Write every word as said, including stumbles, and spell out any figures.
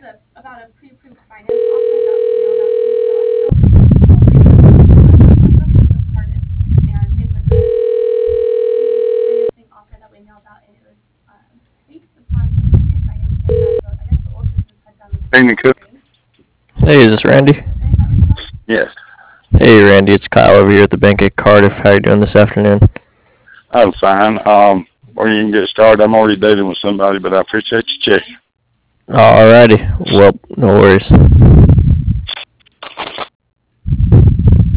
a, about a pre-approved finance offer that we mailed out to you. So I don't know if you guys card it, and it was a pre-financing offer that we mailed out, and it was um, based upon previous financing that the, I guess the old business had done with Amy Cook. Spring. Hey, is this Randy? Does that ring a bell? Yes. Hey, Randy, it's Kyle over here at the Bank at Cardiff. How you doing this afternoon? I'm fine. Um, or you can get started. I'm already dating with somebody, but I appreciate you checking. Alrighty. Well, no worries.